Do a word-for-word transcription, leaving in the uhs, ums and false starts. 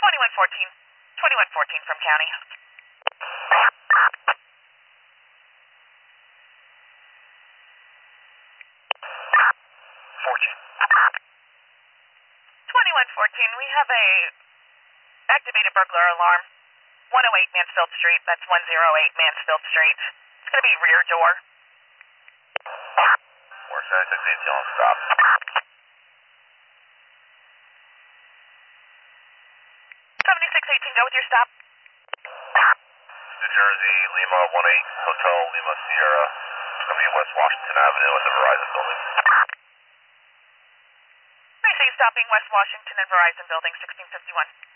twenty-one fourteen. twenty-one fourteen from county. Fortune. twenty-one fourteen, we have a activated burglar alarm. one oh eight Mansfield Street. That's one oh eight Mansfield Street. It's going to be rear door. Four seven six eight zero, stop. seventy-six eighteen, go with your stop. New Jersey, Lima one eight, Hotel Lima Sierra. It's going to be West Washington Avenue at the Verizon building. I see you stopping West Washington and Verizon building, sixteen fifty-one.